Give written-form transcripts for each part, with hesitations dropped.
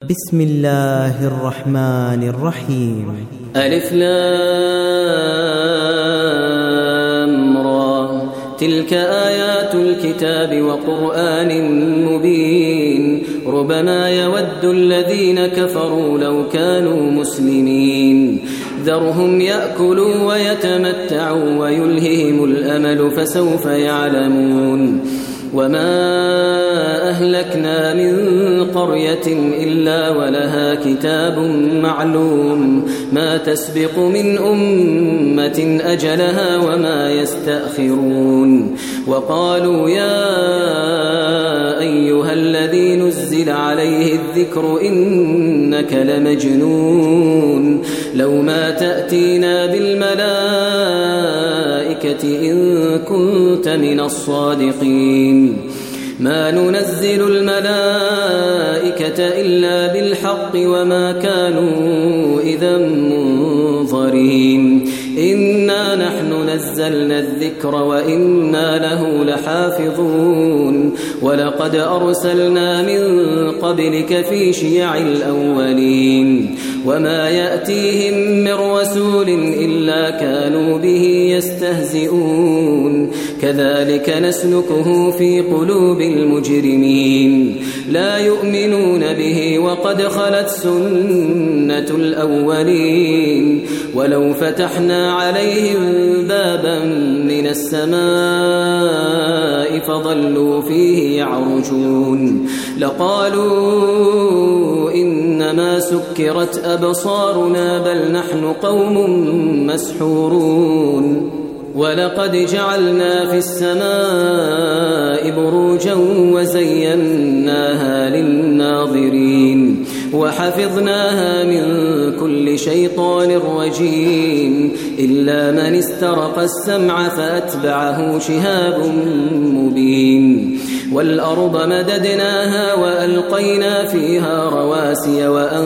بسم الله الرحمن الرحيم. ألف لام را تلك آيات الكتاب وقرآن مبين ربما يود الذين كفروا لو كانوا مسلمين ذرهم يأكلوا ويتمتعوا ويلههم الأمل فسوف يعلمون وما أهلكنا من قرية إلا ولها كتاب معلوم ما تسبق من أمة أجلها وما يستأخرون وقالوا يا أيها الذي نزل عليه الذكر إنك لمجنون لو ما تأتينا بالملائكة إن كنت من الصادقين ما ننزل الملائكة إلا بالحق وما كانوا إذا منظرين إنا نحن نزلنا الذكر وإنا له لحافظون ولقد أرسلنا من قبلك في شيع الأولين وما يأتيهم من رسول إلا كانوا به يستهزئون كذلك نسلكه في قلوب المجرمين لا يؤمنون به وقد خلت سنة الأولين ولو فتحنا عليهم بابا من السماء فظلوا فيه يعرجون لقالوا إنما سكرت أبصارنا بل نحن قوم مسحورون ولقد جعلنا في السماء بروجا وزيناها للناظرين وحفظناها من كل شيطان رجيم إلا من استرق السمع فأتبعه شهاب مبين والأرض مددناها وألقينا فيها رواسي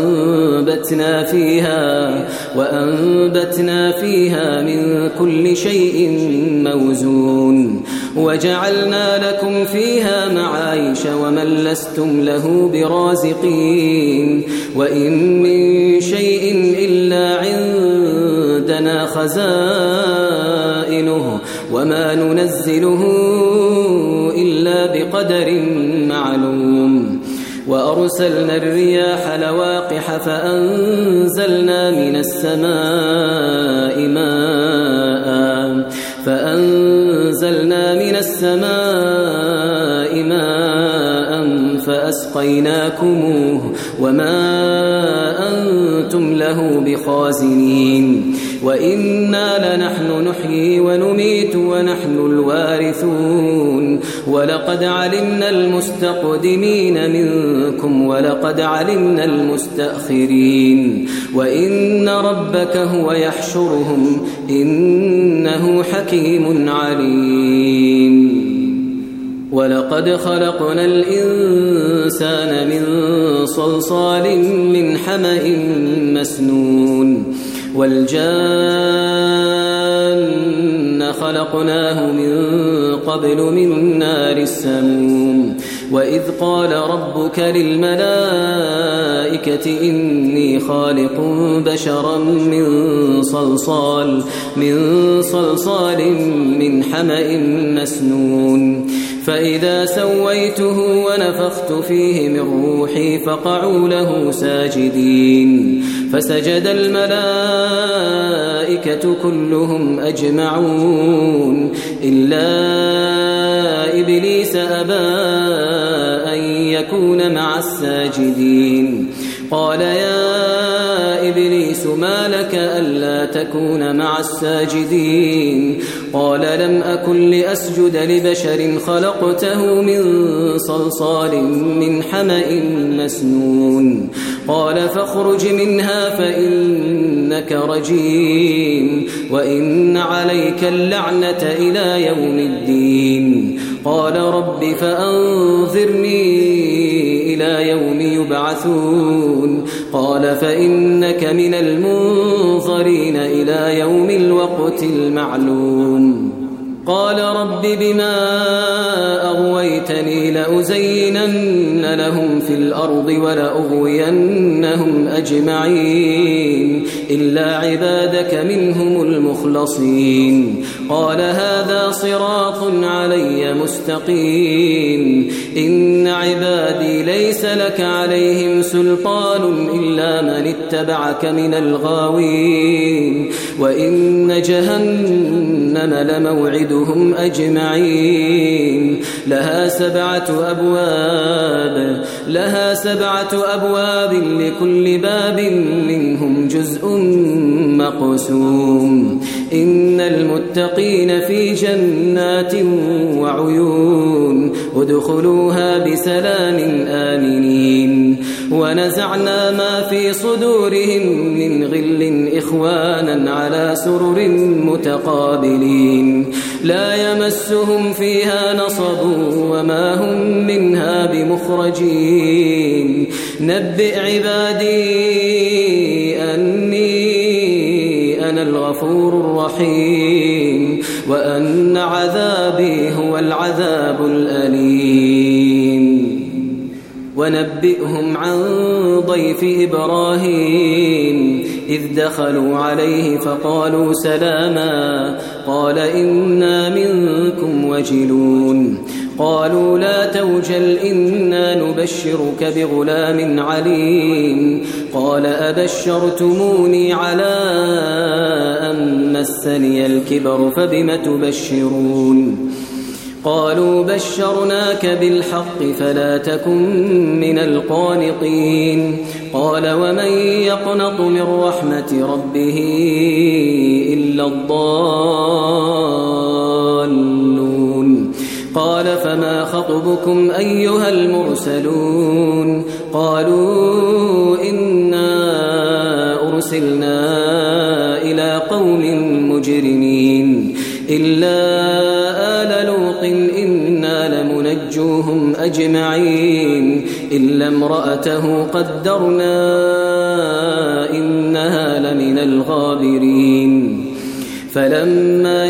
وأنبتنا فيها من كل شيء موزون وجعلنا لكم فيها معايش ومن لستم له برازقين وإن من شيء إلا عندنا خزائنه وما ننزله إلا بقدر معلوم وأرسلنا الرياح لواقح فأنزلنا من السماء ماء فأسقيناكموه وما أنتم له بخازنين وإنا لنحن نحيي ونميت ونحن الوارثون ولقد علمنا المستقدمين منكم ولقد علمنا المستأخرين وإن ربك هو يحشرهم إنه حكيم عليم ولقد خلقنا الإنسان من صلصال من حمأ مسنون والجان خلقناه من قبل من نار السموم وإذ قال ربك للملائكة إني خالق بشرا من صلصال من حمأ مسنون فإذا سويته ونفخت فيه من روحي فقعوا له ساجدين فسجد الملائكة كلهم أجمعون إلا إبليس أبى أن يكون مع الساجدين قال يا إبليس ما لك ألا تكون مع الساجدين قال لم أكن لأسجد لبشر خلقته من صلصال من حمأ مسنون قال فاخرج منها فإنك رجيم وإن عليك اللعنة إلى يوم الدين قال رب فأنظرني إلى يوم يبعثون قال فإنك من المنظرين إلى يوم الوقت المعلوم قال رب بما أغويتني لأزينن لهم في الأرض ولأغوينهم أجمعين إلا عبادك منهم المخلصين قال هذا صراط علي مستقيم إن عبادي ليس لك عليهم سلطان إلا من اتبعك من الغاوين وإن جهنم لموعدهم أجمعين لها سبعة أبواب لكل باب منهم جزء مقسوم إن المتقين في جنات وعيون ادخلوها بسلام آمنين ونزعنا ما في صدورهم من غل إخوانا على سرر متقابلين لا يمسهم فيها نصب وما هم منها بمخرجين نبئ عبادي أني أنا الغفور الرحيم وأن عذابي هو العذاب الأليم ونبئهم عن ضيف إبراهيم إذ دخلوا عليه فقالوا سلاما قال إنا منكم وجلون قالوا لا توجل إنا نبشرك بغلام عليم قال أبشرتموني على أن مسني الكبر فبم تبشرون قالوا بشرناك بالحق فلا تكن من القانطين قال ومن يقنط من رحمة ربه إلا الضالون قال فما خطبكم أيها المرسلون قالوا إنا أرسلنا إلى قوم مجرمين إلا آل لوط إنا لمنجوهم أجمعين إلا امرأته قدرنا إنها لمن الغابرين فلما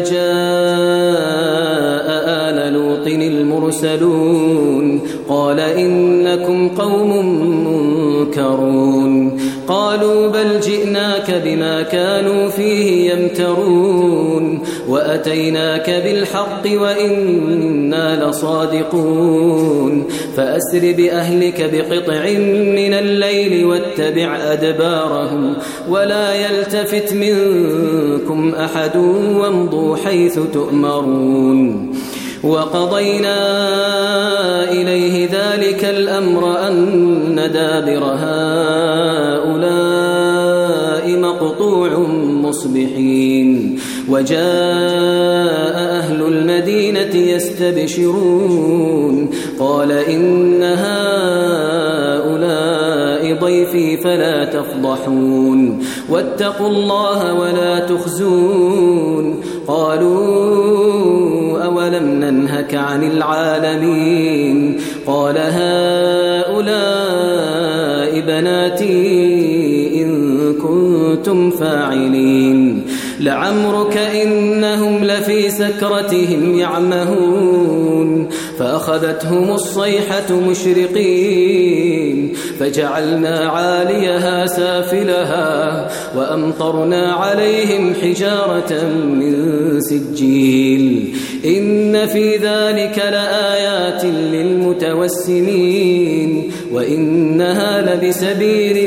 جاء آل لوط المرسلون قال إنكم قوم منكرون قالوا بل جئناك بما كانوا فيه يمترون وأتيناك بالحق وإنا لصادقون فأسر بأهلك بقطع من الليل واتبع أدبارهم ولا يلتفت منكم أحد وامضوا حيث تؤمرون وقضينا إليه ذلك الأمر أن دابر هؤلاء مقطوع مصبحين وجاء أهل المدينة يستبشرون قال إن هؤلاء ضيفي فلا تفضحون واتقوا الله ولا تخزون قالوا أولم ننهك عن العالمين قال هؤلاء بناتي إن كنتم فاعلين لعمرك إنهم لفي سكرتهم يعمهون فأخذتهم الصيحة مشرقين فجعلنا عاليها سافلها وأمطرنا عليهم حجارة من سجيل إن في ذلك لآيات للمتوسمين وإنها لبسبيل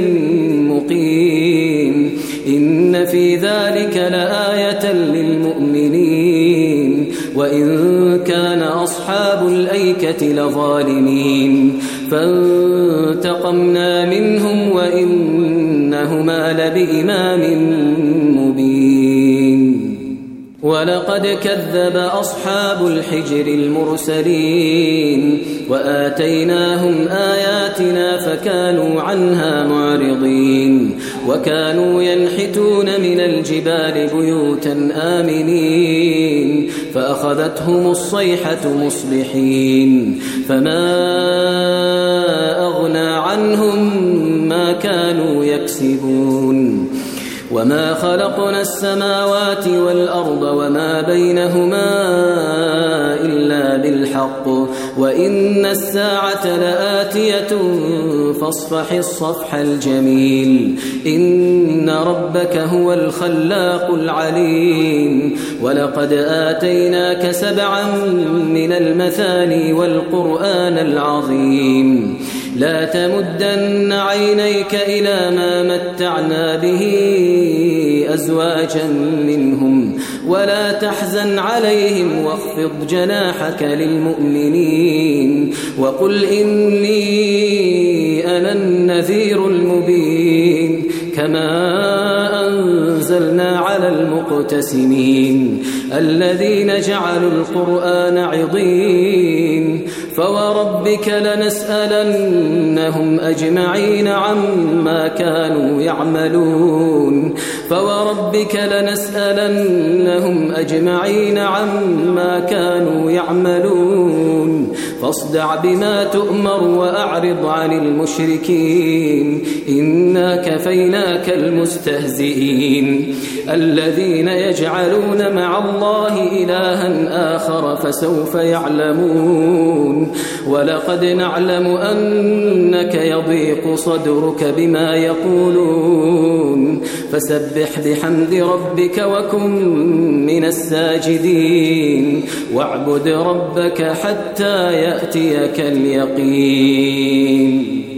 مقيم إن في ذلك لآية للمؤمنين وإن كان أصحاب الأيكة لظالمين فانتقمنا منهم وإنهما لبإمام مبين ولقد كذب أصحاب الحجر المرسلين وآتيناهم آياتنا فكانوا عنها معرضين وكانوا ينحتون من الجبال بيوتا آمنين فأخذتهم الصيحة مصبحين فما أغنى عنهم ما كانوا يكسبون وما خلقنا السماوات والأرض وما بينهما إلا بالحق وإن الساعة لآتية فاصفح الصفح الجميل إن ربك هو الخلاق العليم ولقد آتيناك 7 من المثاني والقرآن العظيم لا تمدن عينيك إلى ما متعنا به أزواجا منهم ولا تحزن عليهم واخفض جناحك للمؤمنين وقل إني أنا النذير المبين كما أنزلنا على المقتسمين الذين جعلوا القرآن عضين فوربك لنسألنهم أجمعين عما كانوا يعملون فوربك لنسألنهم أجمعين عما كانوا يعملون فاصدع بما تؤمر وأعرض عن المشركين إنا كفيناك المستهزئين الذين يجعلون مع الله إلها آخر فسوف يعلمون ولقد نعلم أنك يضيق صدرك بما يقولون فسبح بحمد ربك وكن من الساجدين واعبد ربك حتى يأتيك اليقين